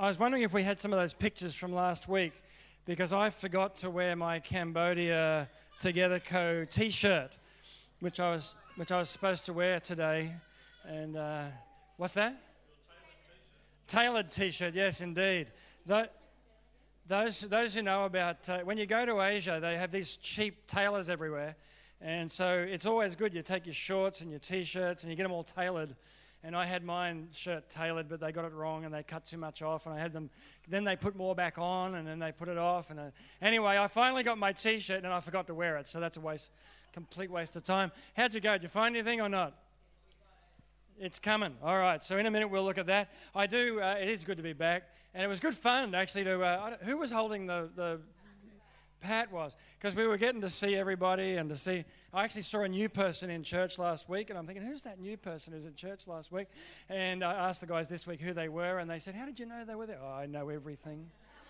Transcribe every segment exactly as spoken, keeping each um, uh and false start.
I was wondering if we had some of those pictures from last week, because I forgot to wear my Cambodia Together Co. T-shirt, which I was which I was supposed to wear today. And uh, what's that? Tailored T-shirt, yes, indeed. Tho- Those those who know about uh, when you go to Asia, they have these cheap tailors everywhere, and so it's always good. You take your shorts and your T-shirts and you get them all tailored. And I had mine shirt tailored, but they got it wrong and they cut too much off. And I had them. Then they put more back on, and then they put it off. And uh, anyway, I finally got my T-shirt, and I forgot to wear it. So that's a waste, complete waste of time. How'd you go? Did you find anything or not? It's coming. All right. So in a minute we'll look at that. I do. Uh, it is good to be back, and it was good fun actually. To uh, who was holding the the. Pat was, because we were getting to see everybody and to see, I actually saw a new person in church last week, and I'm thinking, who's that new person who was in church last week? And I asked the guys this week who they were, and they said, how did you know they were there? Oh, I know everything.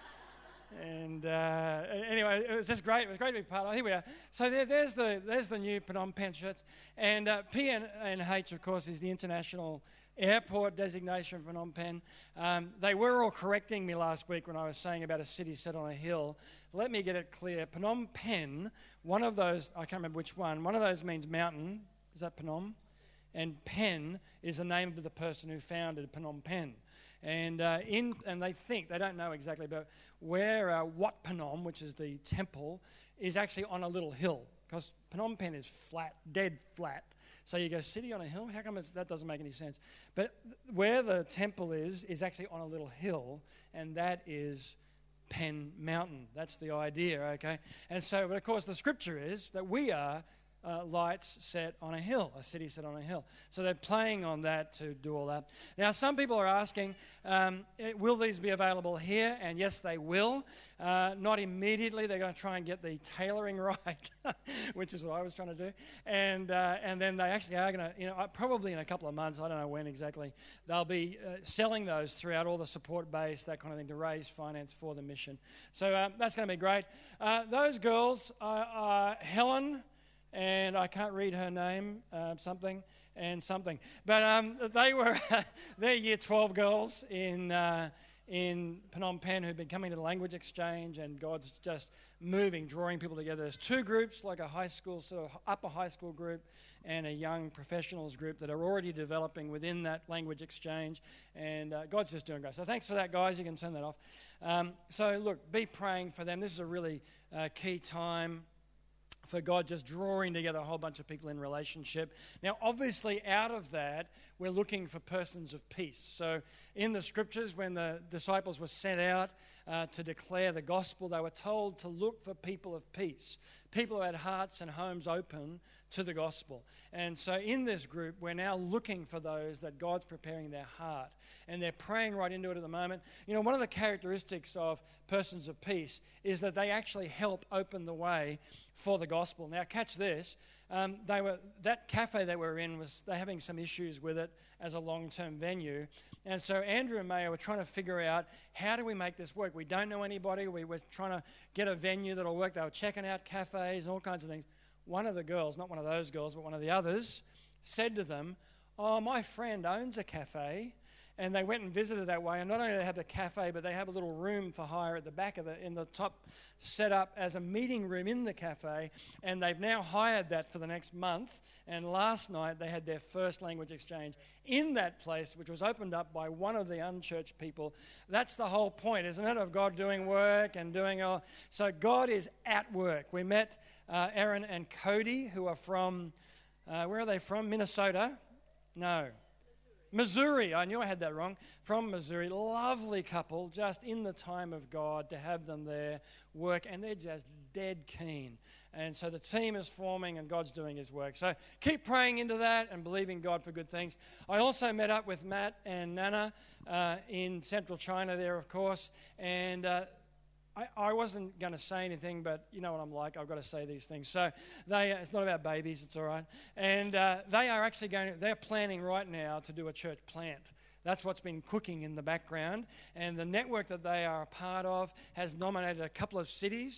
And uh, anyway, it was just great. It was great to be part of it. Here we are. So there, there's the there's the new Phnom Penh shirts. And uh, P N H, of course, is the international airport designation for Phnom Penh. Um, they were all correcting me last week when I was saying about a city set on a hill. Let me get it clear. Phnom Penh, one of those, I can't remember which one, one of those means mountain. Is that Phnom? And Penh is the name of the person who founded Phnom Penh. And uh, in and they think, they don't know exactly, but where uh, Wat Phnom, which is the temple, is actually on a little hill. Because Phnom Penh is flat, dead flat. So you go, city on a hill? How come it's, that doesn't make any sense? But where the temple is, is actually on a little hill, and that is Penh Mountain. That's the idea, okay? And so, but of course, the scripture is that we are Uh, lights set on a hill, a city set on a hill. So they're playing on that to do all that. Now, some people are asking, um, will these be available here? And yes, they will. Uh, not immediately. They're going to try and get the tailoring right, which is what I was trying to do. And uh, and then they actually are going to, you know, probably in a couple of months, I don't know when exactly, they'll be uh, selling those throughout all the support base, that kind of thing, to raise finance for the mission. So uh, that's going to be great. Uh, those girls are, are Helen, and I can't read her name, uh, something, and something. But um, they were, they're year twelve girls in uh, in Phnom Penh who've been coming to the language exchange, and God's just moving, drawing people together. There's two groups, like a high school, sort of upper high school group, and a young professionals group that are already developing within that language exchange, and uh, God's just doing great. So thanks for that, guys. You can turn that off. Um, so look, be praying for them. This is a really uh, key time for God just drawing together a whole bunch of people in relationship. Now, obviously, out of that, we're looking for persons of peace. So in the scriptures, when the disciples were sent out uh, to declare the gospel, they were told to look for people of peace, people who had hearts and homes open to the gospel. And so in this group, we're now looking for those that God's preparing their heart. And they're praying right into it at the moment. You know, one of the characteristics of persons of peace is that they actually help open the way for the gospel. Now, catch this. Um, they were that cafe they were in, was they're having some issues with it as a long-term venue. And so Andrew and Maya were trying to figure out, how do we make this work? We don't know anybody. We were trying to get a venue that'll work. They were checking out cafes and all kinds of things. One of the girls, not one of those girls, but one of the others, said to them, oh, my friend owns a cafe. And they went and visited that way. And not only do they have the cafe, but they have a little room for hire at the back of the, in the top, set up as a meeting room in the cafe. And they've now hired that for the next month. And last night they had their first language exchange in that place, which was opened up by one of the unchurched people. That's the whole point, isn't it, of God doing work and doing all. So God is at work. We met uh, Aaron and Cody, who are from, uh, where are they from? Minnesota? No. Missouri, I knew I had that wrong, from Missouri. Lovely couple, just in the time of God to have them there work, and they're just dead keen. And so the team is forming and God's doing his work. So keep praying into that and believing God for good things. I also met up with Matt and Nana uh, in central China there, of course, and uh, I, I wasn't going to say anything, but you know what I'm like. I've got to say these things. So they, it's not about babies. It's all right. And uh, they are actually going. They're planning right now to do a church plant. That's what's been cooking in the background. And the network that they are a part of has nominated a couple of cities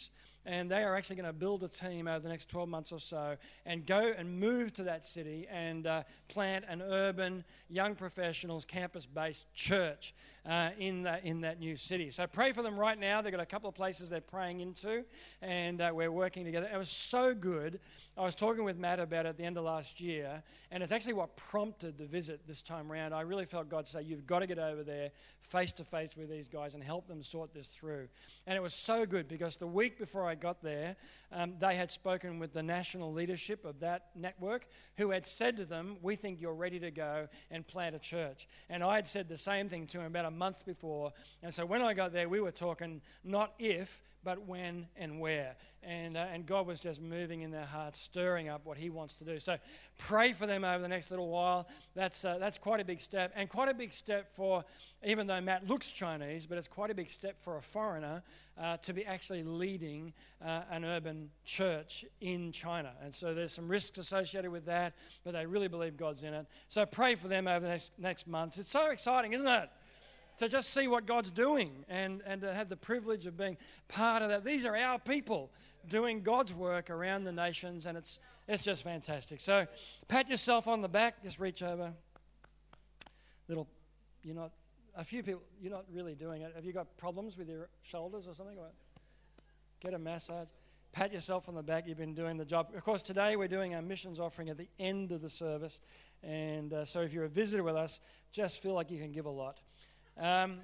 and they are actually going to build a team over the next twelve months or so and go and move to that city and uh, plant an urban, young professionals, campus-based church uh, in, the, in that new city. So pray for them right now. They've got a couple of places they're praying into, and uh, we're working together. It was so good. I was talking with Matt about it at the end of last year, and it's actually what prompted the visit this time around. I really felt God say, you've got to get over there face-to-face with these guys and help them sort this through. And it was so good because the week before I got there, um, they had spoken with the national leadership of that network who had said to them, we think you're ready to go and plant a church. And I had said the same thing to him about a month before. And so when I got there, we were talking not if, but when and where. And uh, and God was just moving in their hearts, stirring up what he wants to do. So pray for them over the next little while. That's uh, that's quite a big step, and quite a big step for, even though Matt looks Chinese, but it's quite a big step for a foreigner uh, to be actually leading uh, an urban church in China. And so there's some risks associated with that, but they really believe God's in it. So pray for them over the next, next months. It's so exciting, isn't it? To just see what God's doing and, and to have the privilege of being part of that. These are our people doing God's work around the nations, and it's it's just fantastic. So pat yourself on the back. Just reach over. Little, you're not, a few people, you're not really doing it. Have you got problems with your shoulders or something? Get a massage. Pat yourself on the back. You've been doing the job. Of course, today we're doing our missions offering at the end of the service. And uh, so if you're a visitor with us, just feel like you can give a lot. Um,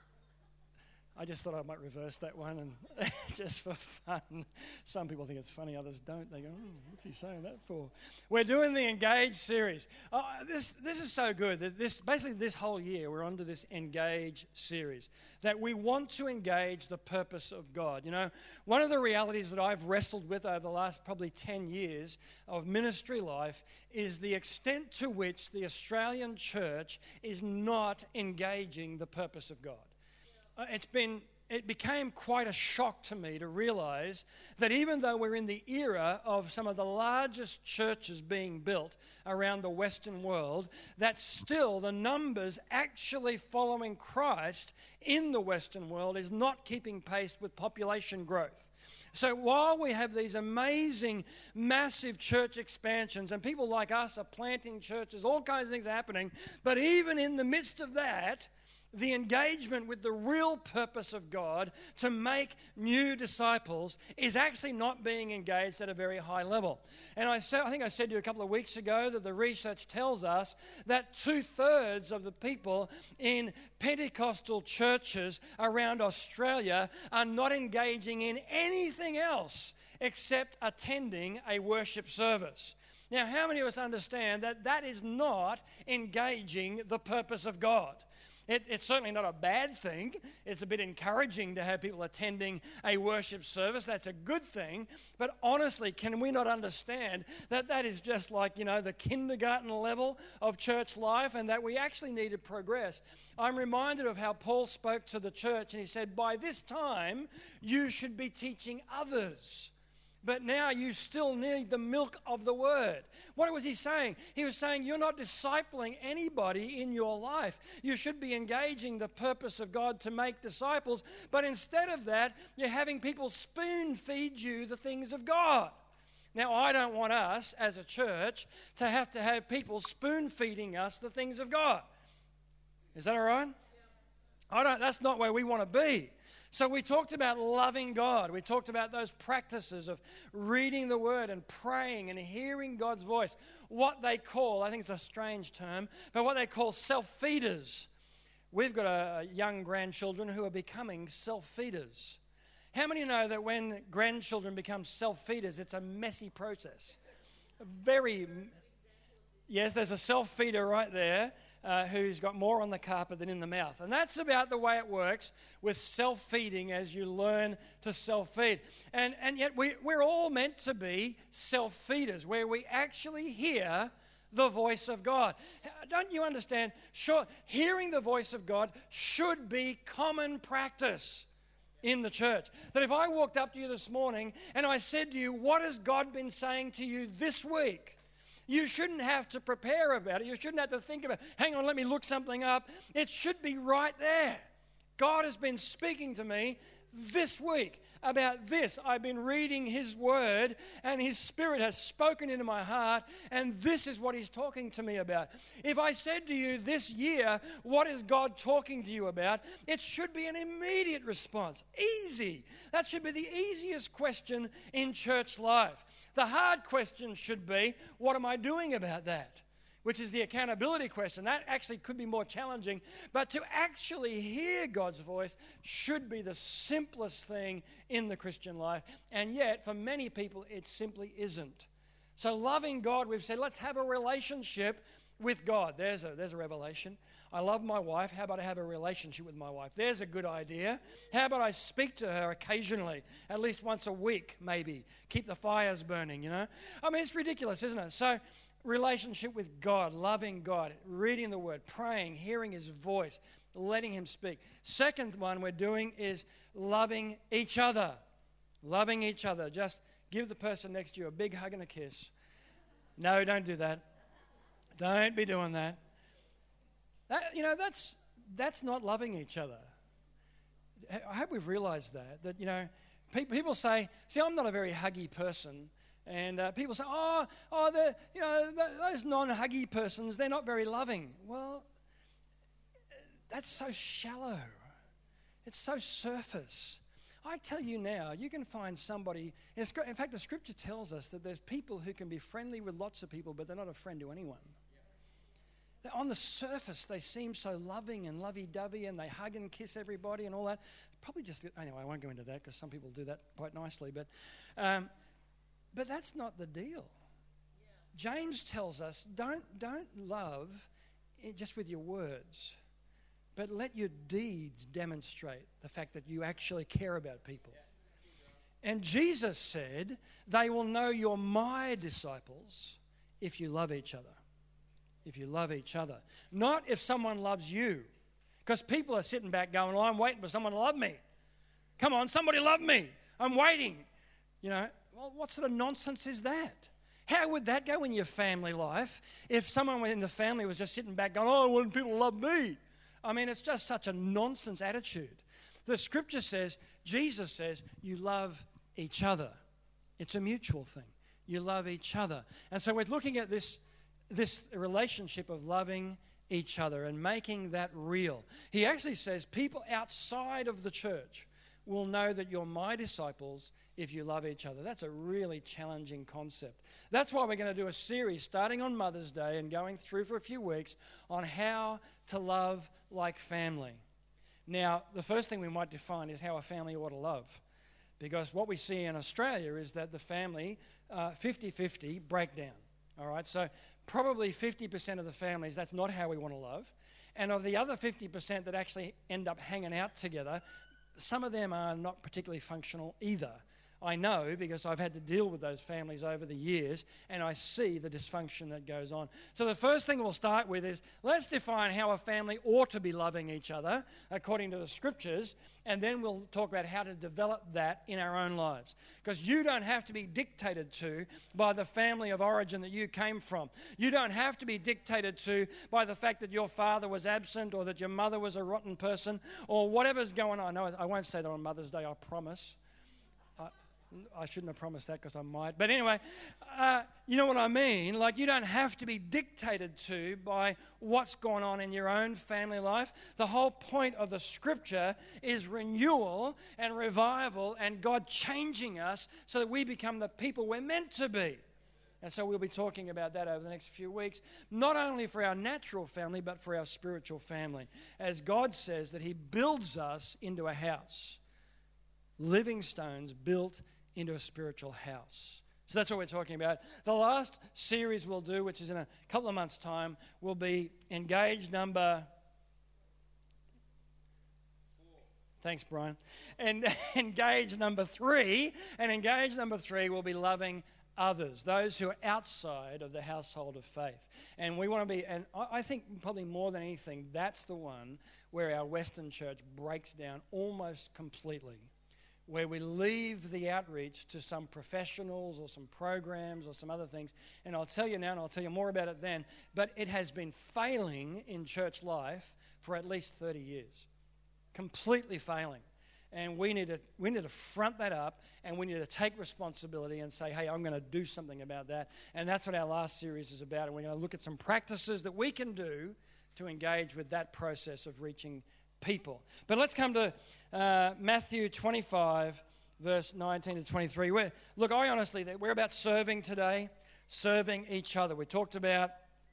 I just thought I might reverse that one, and just for fun. Some people think it's funny, others don't. They go, oh, what's he saying that for? We're doing the Engage series. Oh, this this is so good. This basically this whole year we're onto this Engage series, that we want to engage the purpose of God. You know, one of the realities that I've wrestled with over the last probably ten years of ministry life is the extent to which the Australian church is not engaging the purpose of God. Uh, it's been, it became quite a shock to me to realize that even though we're in the era of some of the largest churches being built around the Western world, that still the numbers actually following Christ in the Western world is not keeping pace with population growth. So while we have these amazing, massive church expansions, and people like us are planting churches, all kinds of things are happening, but even in the midst of that, the engagement with the real purpose of God to make new disciples is actually not being engaged at a very high level. And I, said, I think I said to you a couple of weeks ago that the research tells us that two-thirds of the people in Pentecostal churches around Australia are not engaging in anything else except attending a worship service. Now, how many of us understand that that is not engaging the purpose of God? It, it's certainly not a bad thing. It's a bit encouraging to have people attending a worship service. That's a good thing. But honestly, can we not understand that that is just like, you know, the kindergarten level of church life, and that we actually need to progress? I'm reminded of how Paul spoke to the church, and he said, by this time, you should be teaching others. But now you still need the milk of the word. What was he saying? He was saying you're not discipling anybody in your life. You should be engaging the purpose of God to make disciples. But instead of that, you're having people spoon feed you the things of God. Now, I don't want us as a church to have to have people spoon feeding us the things of God. Is that all right? I don't, that's not where we want to be. So we talked about loving God. We talked about those practices of reading the Word and praying and hearing God's voice. What they call, I think it's a strange term, but what they call self-feeders. We've got a, young grandchildren who are becoming self-feeders. How many know that when grandchildren become self-feeders, it's a messy process? A very... Yes, there's a self-feeder right there uh, who's got more on the carpet than in the mouth. And that's about the way it works with self-feeding as you learn to self-feed. And, and yet we, we're all meant to be self-feeders where we actually hear the voice of God. Don't you understand? Sure, hearing the voice of God should be common practice in the church. That if I walked up to you this morning and I said to you, what has God been saying to you this week? You shouldn't have to prepare about it. You shouldn't have to think about it. Hang on, let me look something up. It should be right there. God has been speaking to me this week about this. I've been reading His Word, and His Spirit has spoken into my heart, and this is what He's talking to me about. If I said to you this year, what is God talking to you about? It should be an immediate response. Easy. That should be the easiest question in church life. The hard question should be, what am I doing about that? Which is the accountability question. That actually could be more challenging. But to actually hear God's voice should be the simplest thing in the Christian life. And yet, for many people, it simply isn't. So loving God, we've said, let's have a relationship with God. There's a, there's a revelation. I love my wife. How about I have a relationship with my wife? There's a good idea. How about I speak to her occasionally, at least once a week, maybe. Keep the fires burning, you know. I mean, it's ridiculous, isn't it? So, relationship with God, loving God, reading the Word, praying, hearing His voice, letting Him speak. Second one we're doing is loving each other. Loving each other. Just give the person next to you a big hug and a kiss. No, don't do that. Don't be doing that. That you know, that's that's not loving each other. I hope we've realized that. That, you know, pe- people say, see, I'm not a very huggy person. And uh, people say, oh, oh, the, you know, the, those non-huggy persons, they're not very loving. Well, that's so shallow. It's so surface. I tell you now, you can find somebody, in fact, the Scripture tells us that there's people who can be friendly with lots of people, but they're not a friend to anyone. They're on the surface, they seem so loving and lovey-dovey, and they hug and kiss everybody and all that. Probably just, anyway, I won't go into that because some people do that quite nicely, but... Um, But that's not the deal. Yeah. James tells us, don't, don't love just with your words, but let your deeds demonstrate the fact that you actually care about people. Yeah. And Jesus said, they will know you're my disciples if you love each other. If you love each other. Not if someone loves you. Because people are sitting back going, well, I'm waiting for someone to love me. Come on, somebody love me. I'm waiting. You know, well, what sort of nonsense is that? How would that go in your family life if someone in the family was just sitting back going, oh, when people love me? I mean, it's just such a nonsense attitude. The Scripture says, Jesus says, you love each other. It's a mutual thing. You love each other. And so we're looking at this, this relationship of loving each other and making that real. He actually says people outside of the church will know that you're my disciples if you love each other. That's a really challenging concept. That's why we're going to do a series starting on Mother's Day and going through for a few weeks on how to love like family. Now, the first thing we might define is how a family ought to love. Because what we see in Australia is that the family, uh, fifty-fifty breakdown. All right, so probably fifty percent of the families, that's not how we want to love. And of the other fifty percent that actually end up hanging out together, some of them are not particularly functional either. I know because I've had to deal with those families over the years, and I see the dysfunction that goes on. So the first thing we'll start with is let's define how a family ought to be loving each other according to the Scriptures, and then we'll talk about how to develop that in our own lives. Because you don't have to be dictated to by the family of origin that you came from. You don't have to be dictated to by the fact that your father was absent or that your mother was a rotten person or whatever's going on. No, I won't say that on Mother's Day, I promise. I shouldn't have promised that because I might. But anyway, uh, you know what I mean? Like, you don't have to be dictated to by what's going on in your own family life. The whole point of the Scripture is renewal and revival and God changing us so that we become the people we're meant to be. And so we'll be talking about that over the next few weeks, not only for our natural family, but for our spiritual family. As God says that He builds us into a house. Living stones built into a spiritual house. So that's what we're talking about. The last series we'll do, which is in a couple of months' time, will be Engage number... Thanks, Brian. And Engage number three. And Engage number three will be loving others, those who are outside of the household of faith. And we want to be, and I think probably more than anything, that's the one where our Western church breaks down almost completely, where we leave the outreach to some professionals or some programs or some other things. And I'll tell you now, and I'll tell you more about it then, but it has been failing in church life for at least thirty years. completely failing. And we need to we need to front that up, and we need to take responsibility and say, hey, I'm going to do something about that. And that's what our last series is about. And we're going to look at some practices that we can do to engage with that process of reaching people. But let's come to uh, Matthew twenty-five, verse nineteen to twenty-three. We're, look, I honestly, we're about serving today, serving each other. We talked about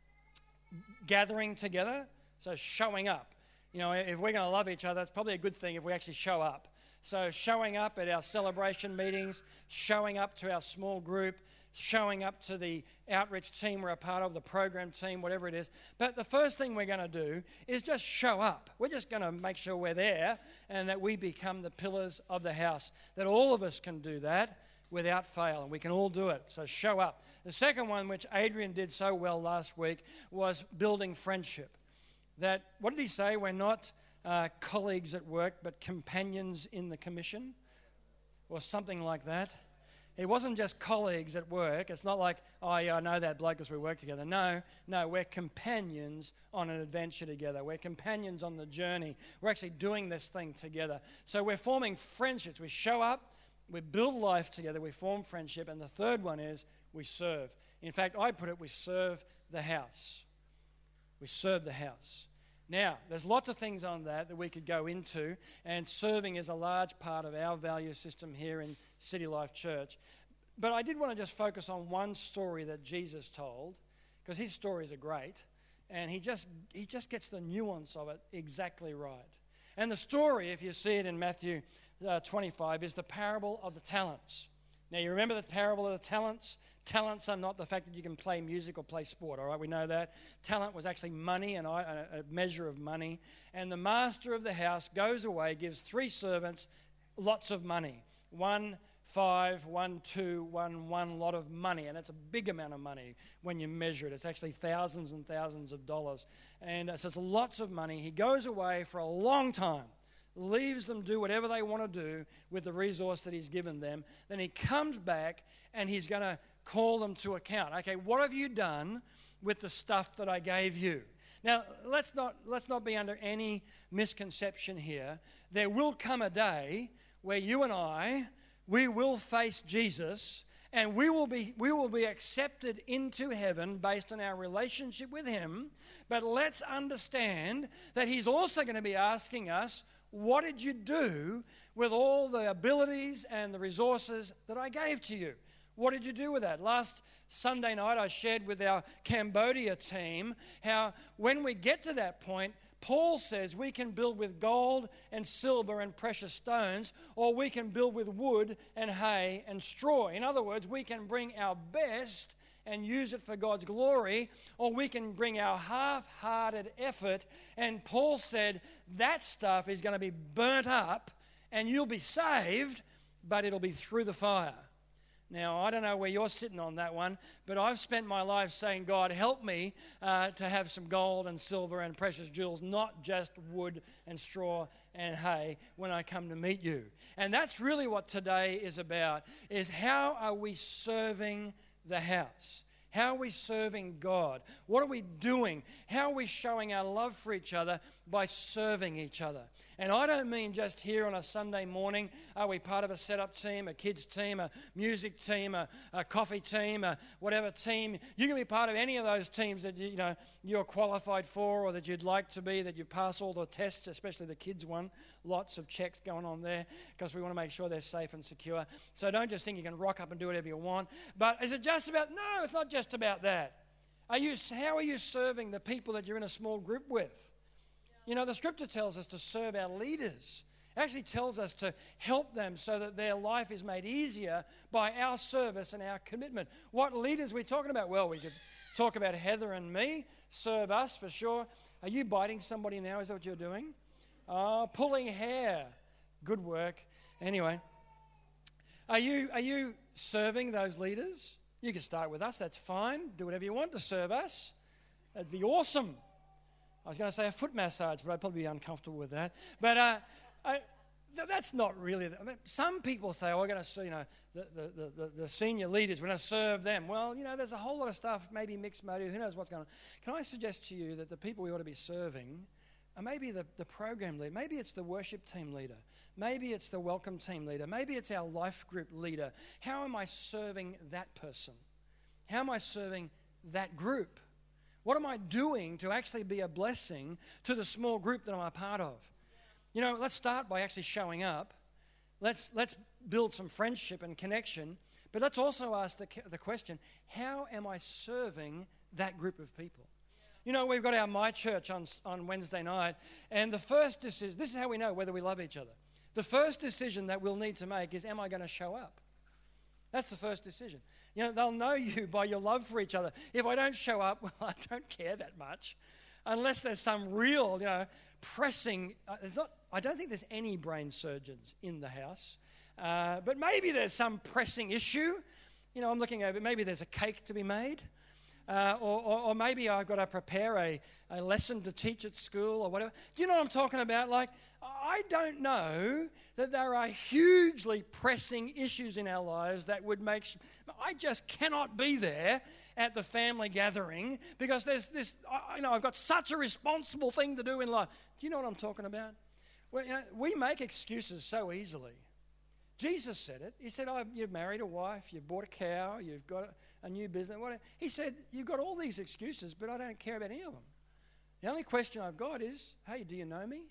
gathering together, so showing up. You know, if we're going to love each other, it's probably a good thing if we actually show up. So showing up at our celebration meetings, showing up to our small group, showing up to the outreach team we're a part of, the program team, whatever it is. But the first thing we're going to do is just show up. We're just going to make sure we're there and that we become the pillars of the house, that all of us can do that without fail, and we can all do it. So show up. The second one, which Adrian did so well last week, was building friendship. That, what did he say? We're not uh, colleagues at work, but companions in the commission, or something like that. It wasn't just colleagues at work. It's not like, oh, yeah, I know that bloke because we work together. No, no, we're companions on an adventure together. We're companions on the journey. We're actually doing this thing together. So we're forming friendships. We show up, we build life together, we form friendship, and the third one is we serve. In fact, I put it, we serve the house. We serve the house. Now, there's lots of things on that that we could go into, and serving is a large part of our value system here in City Life Church. But I did want to just focus on one story that Jesus told, because his stories are great, and he just he just gets the nuance of it exactly right. And the story, if you see it in Matthew uh, twenty-five, is the parable of the talents. Now, you remember the parable of the talents? Talents are not the fact that you can play music or play sport, all right? We know that. Talent was actually money, and a measure of money. And the master of the house goes away, gives three servants lots of money. One, five, one, two, one, one lot of money. And it's a big amount of money when you measure it. It's actually thousands and thousands of dollars. And uh, so it's lots of money. He goes away for a long time, leaves them do whatever they want to do with the resource that he's given them. Then he comes back and he's going to call them to account. Okay, what have you done with the stuff that I gave you? Now, let's not let's not be under any misconception here. There will come a day where you and I, we will face Jesus, and we will be we will be accepted into heaven based on our relationship with him. But let's understand that he's also going to be asking us, what did you do with all the abilities and the resources that I gave to you? What did you do with that? Last Sunday night, I shared with our Cambodia team how when we get to that point, Paul says we can build with gold and silver and precious stones, or we can build with wood and hay and straw. In other words, we can bring our best and use it for God's glory, or we can bring our half-hearted effort. And Paul said that stuff is going to be burnt up and you'll be saved, but it'll be through the fire. Now, I don't know where you're sitting on that one, but I've spent my life saying, God, help me uh, to have some gold and silver and precious jewels, not just wood and straw and hay when I come to meet you. And that's really what today is about, is how are we serving the house? How are we serving God? What are we doing? How are we showing our love for each other by serving each other? And I don't mean just here on a Sunday morning, are we part of a setup team, a kids team, a music team, a, a coffee team, a whatever team. You can be part of any of those teams that you, you know, you're qualified for or that you'd like to be, that you pass all the tests, especially the kids one. Lots of checks going on there because we want to make sure they're safe and secure. So don't just think you can rock up and do whatever you want. But is it just about, no, it's not just about that. Are you? How are you serving the people that you're in a small group with? You know, the scripture tells us to serve our leaders. It actually tells us to help them so that their life is made easier by our service and our commitment. What leaders are we talking about? Well, we could talk about Heather and me. Serve us for sure. Are you biting somebody now? Is that what you're doing? Oh, pulling hair. Good work. Anyway, are you are you serving those leaders? You can start with us. That's fine. Do whatever you want to serve us. That'd be awesome. I was going to say a foot massage, but I'd probably be uncomfortable with that. But uh, I, th- that's not really. I mean, some people say, "Oh, we're going to, you know, the, the, the, the senior leaders. We're going to serve them." Well, you know, there's a whole lot of stuff, maybe mixed motive. Who knows what's going on? Can I suggest to you that the people we ought to be serving Or maybe the, the program leader. Maybe it's the worship team leader. Maybe it's the welcome team leader. Maybe it's our life group leader. How am I serving that person? How am I serving that group? What am I doing to actually be a blessing to the small group that I'm a part of? You know, let's start by actually showing up. Let's, let's build some friendship and connection. But let's also ask the, the question, how am I serving that group of people? You know, we've got our My Church on, on Wednesday night, and the first decision, this is how we know whether we love each other. The first decision that we'll need to make is, am I going to show up? That's the first decision. You know, they'll know you by your love for each other. If I don't show up, well, I don't care that much. Unless there's some real, you know, pressing, uh, there's not, I don't think there's any brain surgeons in the house. Uh, but maybe there's some pressing issue. You know, I'm looking over, maybe there's a cake to be made. Uh, or, or, or maybe I've got to prepare a, a lesson to teach at school or whatever. Do you know what I'm talking about? Like, I don't know that there are hugely pressing issues in our lives that would make... I just cannot be there at the family gathering because there's this... You know, I've got such a responsible thing to do in life. Do you know what I'm talking about? Well, you know, we make excuses so easily. Jesus said it. He said, oh, you've married a wife, you've bought a cow, you've got a new business. Whatever. He said, you've got all these excuses, but I don't care about any of them. The only question I've got is, hey, do you know me?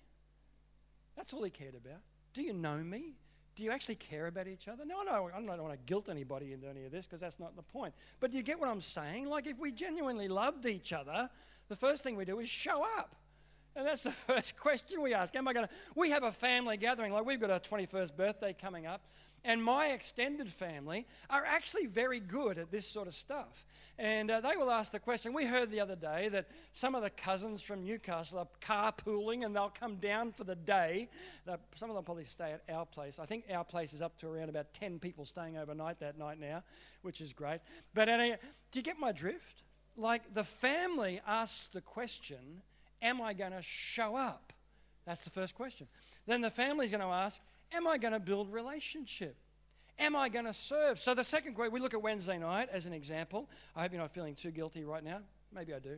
That's all he cared about. Do you know me? Do you actually care about each other? No, no, I don't want to guilt anybody into any of this because that's not the point. But do you get what I'm saying? Like, if we genuinely loved each other, the first thing we do is show up. And that's the first question we ask. Am I going to... We have a family gathering. Like, we've got our twenty-first birthday coming up. And my extended family are actually very good at this sort of stuff. And uh, they will ask the question. We heard the other day that some of the cousins from Newcastle are carpooling and they'll come down for the day. They'll, some of them probably stay at our place. I think our place is up to around about ten people staying overnight that night now, which is great. But anyway, do you get my drift? Like, the family asks the question... Am I going to show up? That's the first question. Then the family's going to ask, am I going to build relationship? Am I going to serve? So the second question, we look at Wednesday night as an example. I hope you're not feeling too guilty right now. Maybe I do.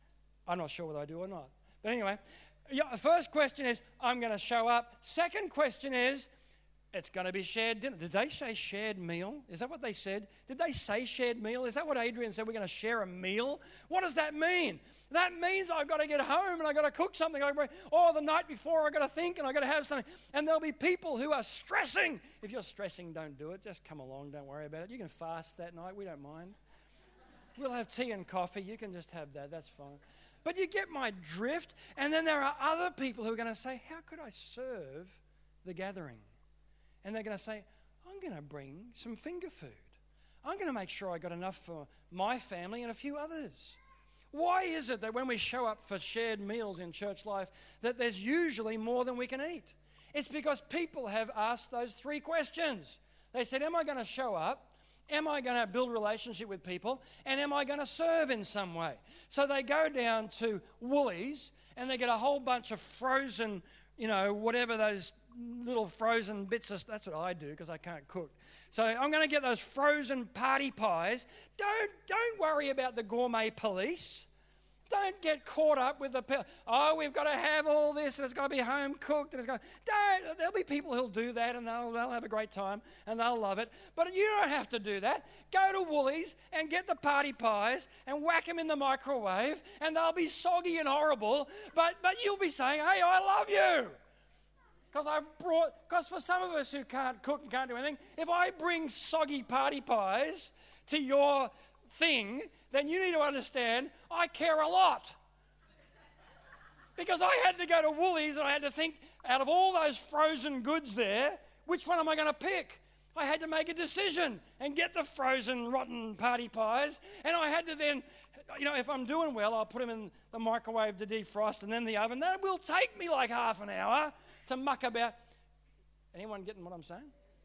I'm not sure whether I do or not. But anyway, yeah, the first question is, I'm going to show up. Second question is, it's going to be shared dinner. Did they say shared meal? Is that what they said? Did they say shared meal? Is that what Adrian said? We're going to share a meal? What does that mean? That means I've got to get home and I've got to cook something. Or the night before I've got to think and I've got to have something. And there'll be people who are stressing. If you're stressing, don't do it. Just come along. Don't worry about it. You can fast that night. We don't mind. We'll have tea and coffee. You can just have that. That's fine. But you get my drift. And then there are other people who are going to say, how could I serve the gathering? And they're going to say, I'm going to bring some finger food. I'm going to make sure I got enough for my family and a few others. Why is it that when we show up for shared meals in church life, that there's usually more than we can eat? It's because people have asked those three questions. They said, am I going to show up? Am I going to build relationship with people? And am I going to serve in some way? So they go down to Woolies and they get a whole bunch of frozen, you know, whatever those little frozen bits of, that's what I do because I can't cook. So I'm going to get those frozen party pies. Don't don't worry about the gourmet police. Don't get caught up with the, oh, we've got to have all this and it's got to be home cooked and it's got to, don't, there'll be people who'll do that and they'll, they'll have a great time and they'll love it. But you don't have to do that. Go to Woolies and get the party pies and whack them in the microwave and they'll be soggy and horrible, but, but you'll be saying, hey, I love you. Because I brought, because for some of us who can't cook and can't do anything, if I bring soggy party pies to your thing, then you need to understand I care a lot. Because I had to go to Woolies and I had to think, out of all those frozen goods there, which one am I going to pick? I had to make a decision and get the frozen, rotten party pies. And I had to then, you know, if I'm doing well, I'll put them in the microwave to defrost and then the oven. That will take me like half an hour to muck about. Anyone getting what I'm saying?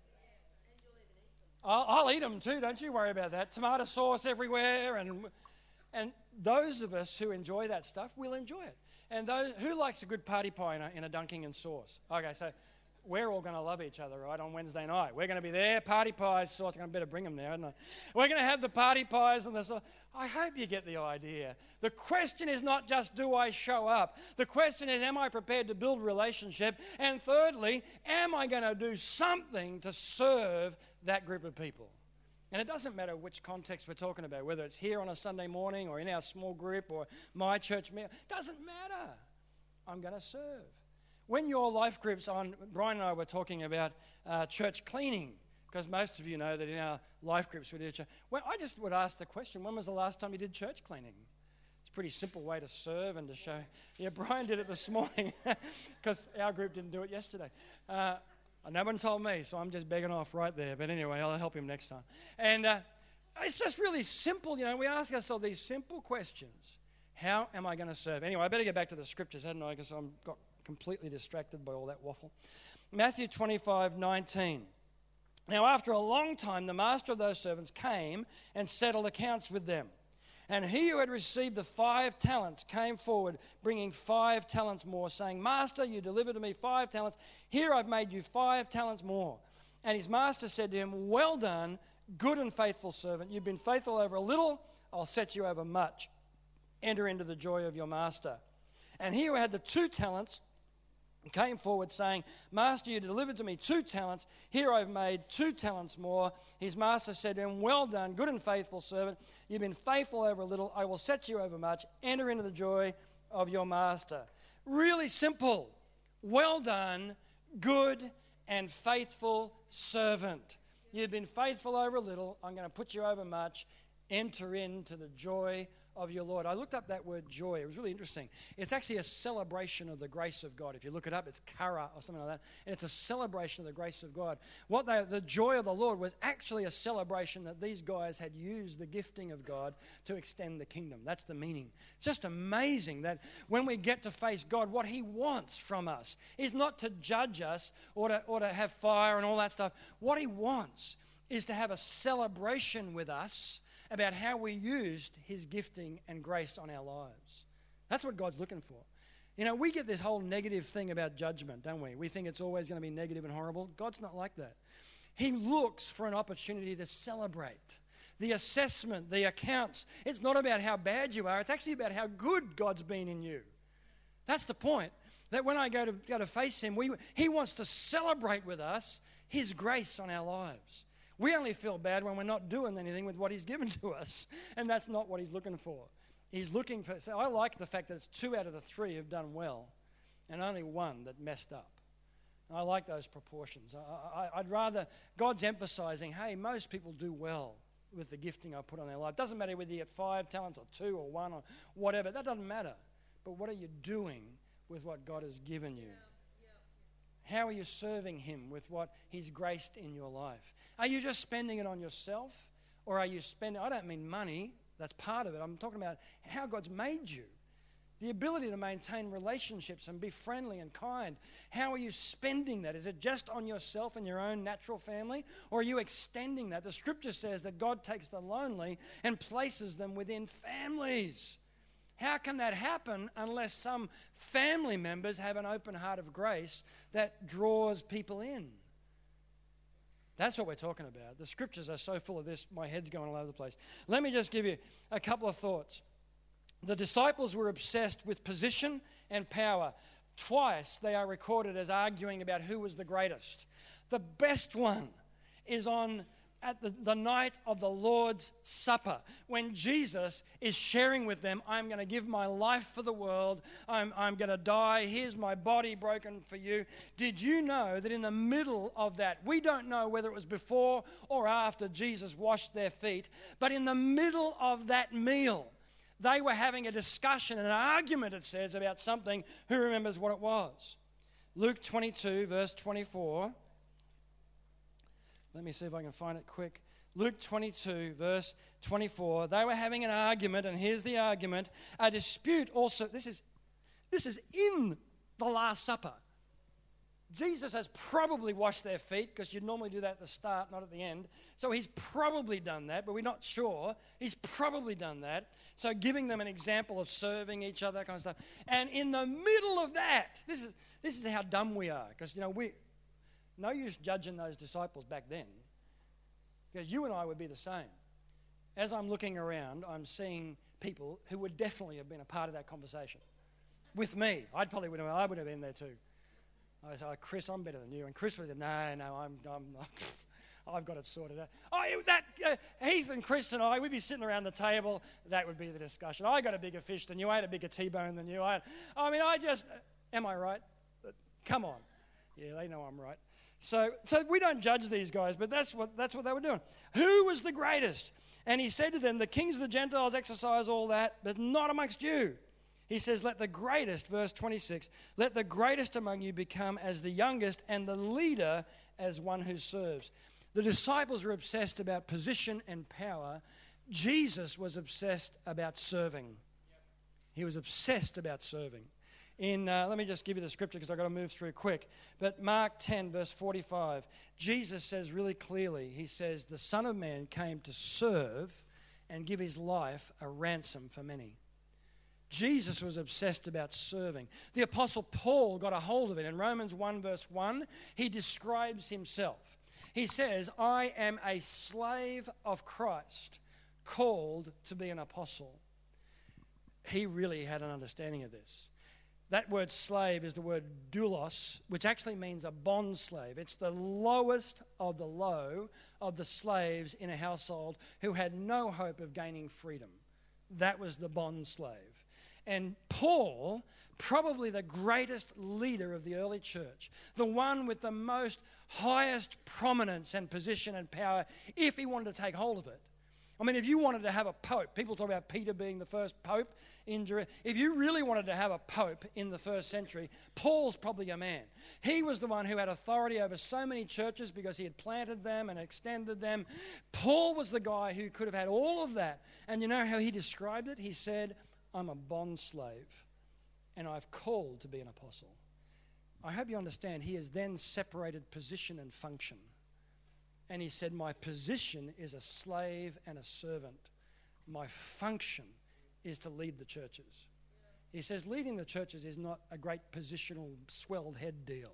I'll, I'll eat them too, don't you worry about that. Tomato sauce everywhere. And and those of us who enjoy that stuff will enjoy it. And those who likes a good party pie in a, in a dunking and sauce? Okay, so we're all going to love each other, right, on Wednesday night. We're going to be there, party pies, sauce. I'm better bring them now, hadn't I? We're going to have the party pies and the sauce. I hope you get the idea. The question is not just, do I show up? The question is, am I prepared to build relationship? And thirdly, am I going to do something to serve that group of people? And it doesn't matter which context we're talking about, whether it's here on a Sunday morning or in our small group or my church meal. It doesn't matter. I'm going to serve. When your life groups on, Brian and I were talking about uh, church cleaning, because most of you know that in our life groups we do church. Well, I just would ask the question, when was the last time you did church cleaning? It's a pretty simple way to serve and to show. Yeah, Brian did it this morning because our group didn't do it yesterday. Uh, no one told me, so I'm just begging off right there. But anyway, I'll help him next time. And uh, it's just really simple. You know, we ask ourselves these simple questions. How am I going to serve? Anyway, I better get back to the scriptures, hadn't I? Because I'm got completely distracted by all that waffle. Matthew twenty-five nineteen. Now, after a long time, the master of those servants came and settled accounts with them. And he who had received the five talents came forward, bringing five talents more, saying, Master, you delivered to me five talents. Here I've made you five talents more. And his master said to him, Well done, good and faithful servant. You've been faithful over a little, I'll set you over much. Enter into the joy of your master. And he who had the two talents came forward saying, Master, you delivered to me two talents. Here I've made two talents more. His master said to him, Well done, good and faithful servant. You've been faithful over a little. I will set you over much. Enter into the joy of your master. Really simple. Well done, good and faithful servant. You've been faithful over a little. I'm going to put you over much. Enter into the joy of your Lord. I looked up that word joy. It was really interesting. It's actually a celebration of the grace of God. If you look it up, it's kara or something like that. And it's a celebration of the grace of God. What they, the joy of the Lord was actually a celebration that these guys had used the gifting of God to extend the kingdom. That's the meaning. It's just amazing that when we get to face God, what he wants from us is not to judge us or to, or to have fire and all that stuff. What he wants is to have a celebration with us about how we used his gifting and grace on our lives. That's what God's looking for. You know, we get this whole negative thing about judgment, don't we? We think it's always going to be negative and horrible. God's not like that. He looks for an opportunity to celebrate. The assessment, the accounts, it's not about how bad you are. It's actually about how good God's been in you. That's the point. That when I go to, go to face him, we, he wants to celebrate with us his grace on our lives. We only feel bad when we're not doing anything with what he's given to us, and that's not what he's looking for. He's looking for, so I like the fact that it's two out of the three who've done well, and only one that messed up. I like those proportions. I, I, I'd rather, God's emphasizing, hey, most people do well with the gifting I put on their life. Doesn't matter whether you get five talents or two or one or whatever, that doesn't matter. But what are you doing with what God has given you? How are you serving him with what he's graced in your life? Are you just spending it on yourself? Or are you spending, I don't mean money, that's part of it. I'm talking about how God's made you. The ability to maintain relationships and be friendly and kind. How are you spending that? Is it just on yourself and your own natural family? Or are you extending that? The scripture says that God takes the lonely and places them within families. How can that happen unless some family members have an open heart of grace that draws people in? That's what we're talking about. The scriptures are so full of this, my head's going all over the place. Let me just give you a couple of thoughts. The disciples were obsessed with position and power. Twice they are recorded as arguing about who was the greatest. The best one is on at the, the night of the Lord's Supper, when Jesus is sharing with them, I'm going to give my life for the world. I'm, I'm going to die. Here's my body broken for you. Did you know that in the middle of that, we don't know whether it was before or after Jesus washed their feet, but in the middle of that meal, they were having a discussion, an argument, it says, about something. Who remembers what it was? Luke twenty-two, verse twenty-four. Let me see if I can find it quick. Luke twenty-two, verse twenty-four. They were having an argument, and here's the argument. A dispute also, this is, this is in the Last Supper. Jesus has probably washed their feet, because you'd normally do that at the start, not at the end. So he's probably done that, but we're not sure. He's probably done that. So giving them an example of serving each other, that kind of stuff. And in the middle of that, this is, this is how dumb we are, because, you know, we... No use judging those disciples back then, because you and I would be the same. As I'm looking around, I'm seeing people who would definitely have been a part of that conversation with me. I'd probably would have, I would have been there too. I said, oh, Chris, I'm better than you. And Chris would have said, no, no, I'm, I'm I've got it sorted out. Oh, that uh, Heath and Chris and I, we'd be sitting around the table. That would be the discussion. I got a bigger fish than you. I had a bigger T-bone than you. I, I mean, I just, am I right? Come on. Yeah, they know I'm right. So, so we don't judge these guys, but that's what that's what they were doing. Who was the greatest? And he said to them, the kings of the Gentiles exercise all that, but not amongst you. He says, let the greatest, verse twenty-six, let the greatest among you become as the youngest, and the leader as one who serves. The disciples were obsessed about position and power. Jesus was obsessed about serving. He was obsessed about serving. In uh, let me just give you the scripture because I've got to move through quick. But Mark ten, verse forty-five, Jesus says really clearly, he says, the Son of Man came to serve and give his life a ransom for many. Jesus was obsessed about serving. The Apostle Paul got a hold of it. In Romans one, verse one, he describes himself. He says, I am a slave of Christ, called to be an apostle. He really had an understanding of this. That word slave is the word doulos, which actually means a bond slave. It's the lowest of the low of the slaves in a household who had no hope of gaining freedom. That was the bond slave. And Paul, probably the greatest leader of the early church, the one with the most highest prominence and position and power, if he wanted to take hold of it. I mean, if you wanted to have a pope, people talk about Peter being the first pope in Jerusalem. If you really wanted to have a pope in the first century, Paul's probably a man. He was the one who had authority over so many churches because he had planted them and extended them. Paul was the guy who could have had all of that. And you know how he described it? He said, I'm a bond slave and I've called to be an apostle. I hope you understand, he has then separated position and function. And he said, my position is a slave and a servant. My function is to lead the churches. He says leading the churches is not a great positional swelled head deal.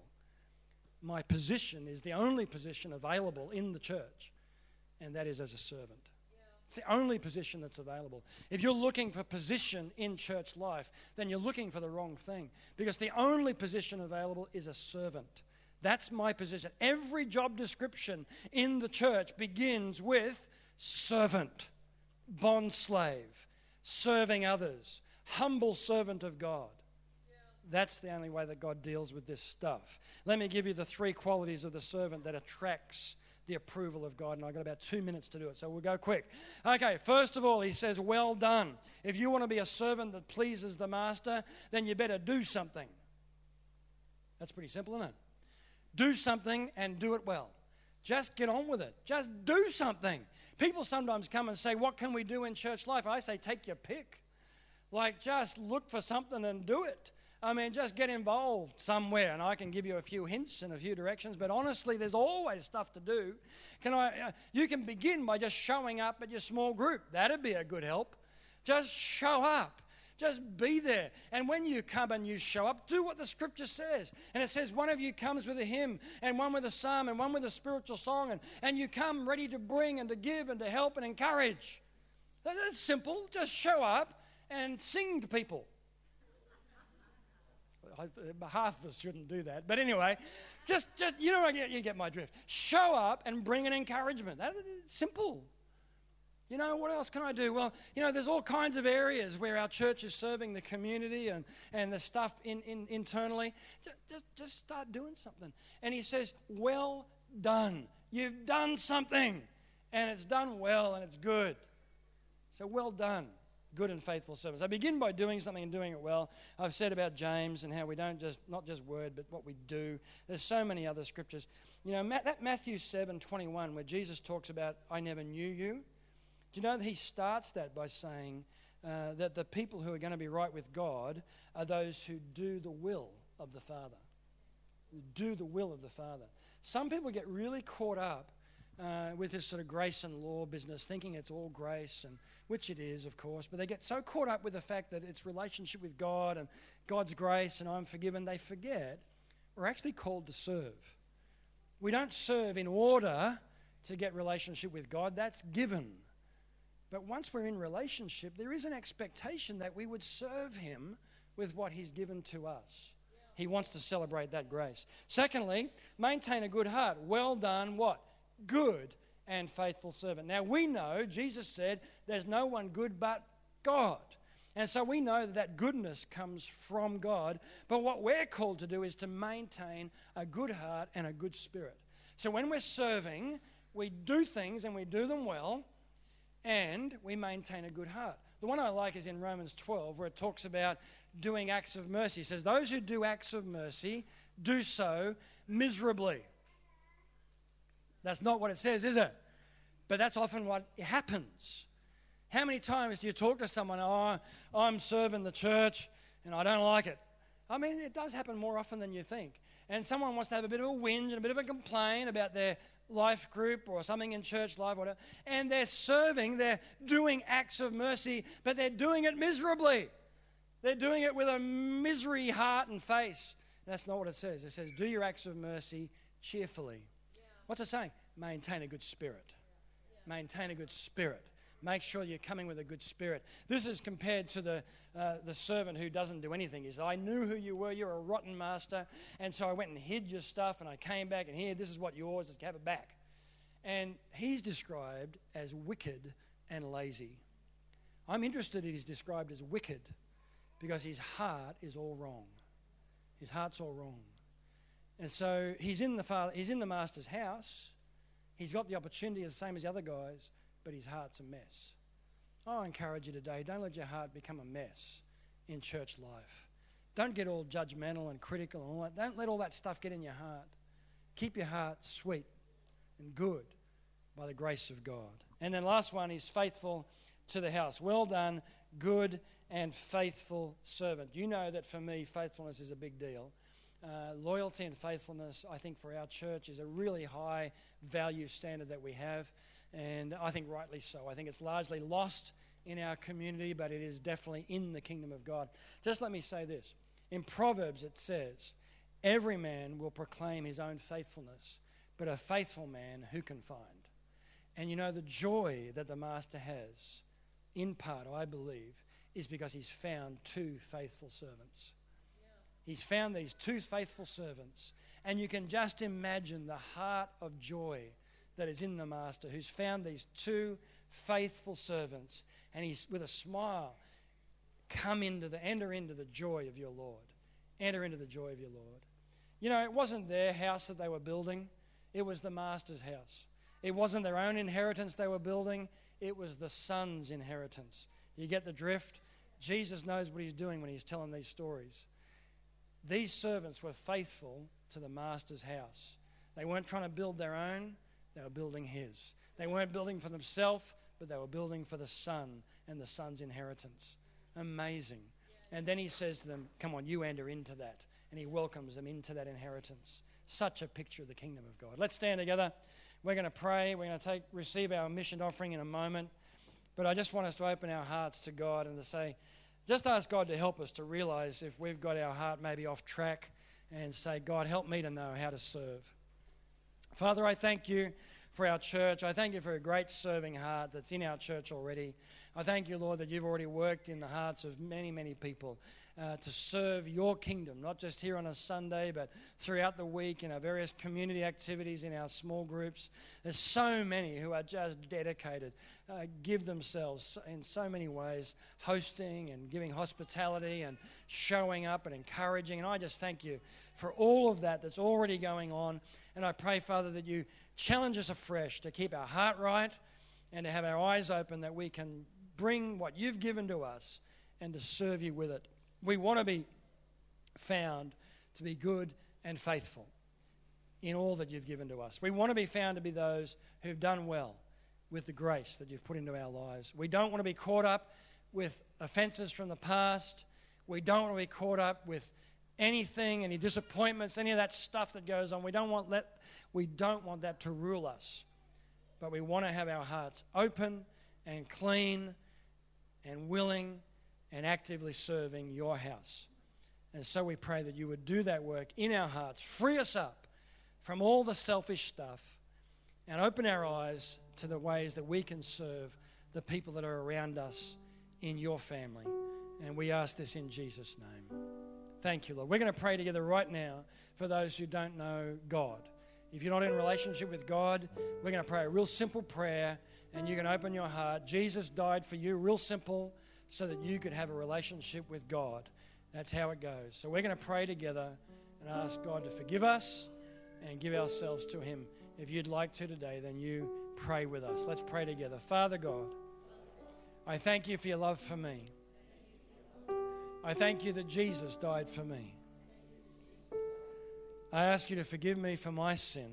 My position is the only position available in the church, and that is as a servant. It's the only position that's available. If you're looking for position in church life, then you're looking for the wrong thing, because the only position available is a servant. That's my position. Every job description in the church begins with servant, bond slave, serving others, humble servant of God. That's the only way that God deals with this stuff. Let me give you the three qualities of the servant that attracts the approval of God, and I've got about two minutes to do it, so we'll go quick. Okay, first of all, he says, well done. If you want to be a servant that pleases the master, then you better do something. That's pretty simple, isn't it? Do something and do it well. Just get on with it. Just do something. People sometimes come and say, what can we do in church life? I say, take your pick. Like, just look for something and do it. I mean, just get involved somewhere, and I can give you a few hints and a few directions, but honestly, there's always stuff to do. Can I? Uh, you can begin by just showing up at your small group. That'd be a good help. Just show up. Just be there. And when you come and you show up, do what the scripture says. And it says one of you comes with a hymn, and one with a psalm, and one with a spiritual song, and, and you come ready to bring and to give and to help and encourage. That, that's simple. Just show up and sing to people. Half of us shouldn't do that. But anyway, just, just you know, you get my drift. Show up and bring an encouragement. That's simple. You know, what else can I do? Well, you know, there's all kinds of areas where our church is serving the community and, and the stuff in, in, internally. Just, just, just start doing something. And he says, well done. You've done something. And it's done well and it's good. So well done. Good and faithful service. I begin by doing something and doing it well. I've said about James and how we don't just, not just word, but what we do. There's so many other scriptures. You know, that Matthew seven twenty-one, where Jesus talks about, I never knew you. Do you know that he starts that by saying uh, that the people who are going to be right with God are those who do the will of the Father. Do the will of the Father. Some people get really caught up Uh, with this sort of grace and law business, thinking it's all grace, and which it is, of course, but they get so caught up with the fact that it's relationship with God and God's grace and I'm forgiven, they forget we're actually called to serve. We don't serve in order to get relationship with God. That's given. But once we're in relationship, there is an expectation that we would serve him with what he's given to us. He wants to celebrate that grace. Secondly, maintain a good heart. Well done, what? Good and faithful servant. Now we know, Jesus said, there's no one good but God. And so we know that that goodness comes from God. But what we're called to do is to maintain a good heart and a good spirit. So when we're serving, we do things and we do them well, and we maintain a good heart. The one I like is in Romans twelve, where it talks about doing acts of mercy. It says, those who do acts of mercy do so miserably. That's not what it says, is it? But that's often what happens. How many times do you talk to someone, oh, I'm serving the church and I don't like it? I mean, it does happen more often than you think. And someone wants to have a bit of a whinge and a bit of a complaint about their life group or something in church life, whatever. And they're serving, they're doing acts of mercy, but they're doing it miserably. They're doing it with a misery heart and face. And that's not what it says. It says, do your acts of mercy cheerfully. Yeah. What's it saying? Maintain a good spirit. Yeah. Maintain a good spirit. Make sure you're coming with a good spirit. This is compared to the uh, the servant who doesn't do anything. He says, I knew who you were. You're a rotten master. And so I went and hid your stuff, and I came back, and here, this is what yours is. Have it back. And he's described as wicked and lazy. I'm interested that he's described as wicked because his heart is all wrong. His heart's all wrong. And so he's in the father, he's in the master's house. He's got the opportunity the same as the other guys, but his heart's a mess. I encourage you today, don't let your heart become a mess in church life. Don't get all judgmental and critical and all that. Don't let all that stuff get in your heart. Keep your heart sweet and good by the grace of God. And then last one is faithful to the house. Well done, good and faithful servant. You know that for me, faithfulness is a big deal. Uh, loyalty and faithfulness, I think, for our church is a really high value standard that we have. And I think rightly so. I think it's largely lost in our community, but it is definitely in the kingdom of God. Just let me say this. In Proverbs it says, every man will proclaim his own faithfulness, but a faithful man who can find? And you know, the joy that the master has, in part, I believe, is because he's found two faithful servants. He's found these two faithful servants, and you can just imagine the heart of joy that is in the master who's found these two faithful servants, and he's with a smile, come into the, enter into the joy of your Lord. Enter into the joy of your Lord. You know, it wasn't their house that they were building. It was the master's house. It wasn't their own inheritance they were building. It was the son's inheritance. You get the drift? Jesus knows what he's doing when he's telling these stories. These servants were faithful to the master's house. They weren't trying to build their own. They were building his. They weren't building for themselves, but they were building for the son and the son's inheritance. Amazing. And then he says to them, come on, you enter into that. And he welcomes them into that inheritance. Such a picture of the kingdom of God. Let's stand together. We're going to pray. We're going to take receive our mission offering in a moment. But I just want us to open our hearts to God and to say, just ask God to help us to realize if we've got our heart maybe off track, and say, God, help me to know how to serve. Father, I thank you for our church. I thank you for a great serving heart that's in our church already. I thank you, Lord, that you've already worked in the hearts of many, many people uh, to serve your kingdom, not just here on a Sunday, but throughout the week in our various community activities, in our small groups. There's so many who are just dedicated, uh, give themselves in so many ways, hosting and giving hospitality and showing up and encouraging. And I just thank you for all of that that's already going on. And I pray, Father, that you challenge us afresh to keep our heart right and to have our eyes open, that we can bring what you've given to us and to serve you with it. We want to be found to be good and faithful in all that you've given to us. We want to be found to be those who've done well with the grace that you've put into our lives. We don't want to be caught up with offenses from the past. We don't want to be caught up with anything, any disappointments, any of that stuff that goes on. We don't want that, we don't want that to rule us. But we want to have our hearts open and clean and willing and actively serving your house. And so we pray that you would do that work in our hearts. Free us up from all the selfish stuff and open our eyes to the ways that we can serve the people that are around us in your family. And we ask this in Jesus' name. Thank you, Lord. We're going to pray together right now for those who don't know God. If you're not in a relationship with God, we're going to pray a real simple prayer, and you can open your heart. Jesus died for you, real simple, so that you could have a relationship with God. That's how it goes. So we're going to pray together and ask God to forgive us and give ourselves to Him. If you'd like to today, then you pray with us. Let's pray together. Father God, I thank you for your love for me. I thank you that Jesus died for me. I ask you to forgive me for my sin,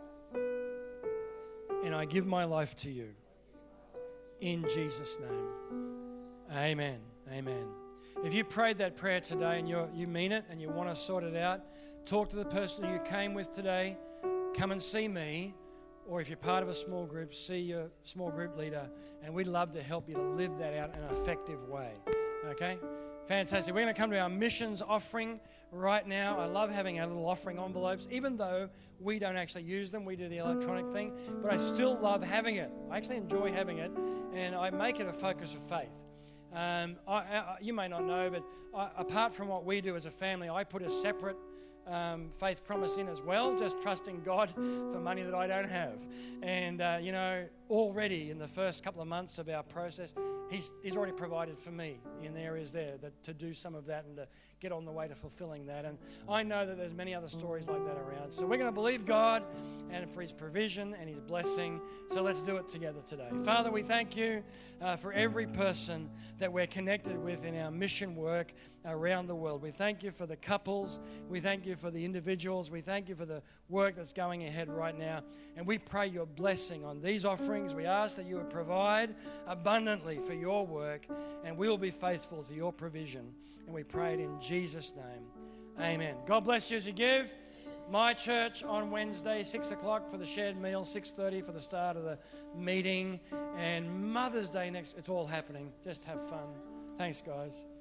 and I give my life to you. In Jesus' name, amen, amen. If you prayed that prayer today and you you mean it and you want to sort it out, talk to the person you came with today. Come and see me, or if you're part of a small group, see your small group leader, and we'd love to help you to live that out in an effective way, okay? Fantastic. We're going to come to our missions offering right now. I love having our little offering envelopes, even though we don't actually use them. We do the electronic thing, but I still love having it. I actually enjoy having it, and I make it a focus of faith. Um, I, I, you may not know, but I, apart from what we do as a family, I put a separate um, faith promise in as well, just trusting God for money that I don't have. And, uh, you know, already in the first couple of months of our process, He's, he's already provided for me in areas there that to do some of that and to get on the way to fulfilling that. And I know that there's many other stories like that around. So we're going to believe God and for His provision and His blessing. So let's do it together today. Father, we thank you uh, for every person that we're connected with in our mission work around the world. We thank you for the couples. We thank you for the individuals. We thank you for the work that's going ahead right now. And we pray your blessing on these offerings. We ask that you would provide abundantly for your work, and we'll be faithful to your provision. And we pray it in Jesus' name. Amen. God bless you as you give. My church on Wednesday, six o'clock for the shared meal, six thirty for the start of the meeting, and Mother's Day next. It's all happening. Just have fun. Thanks, guys.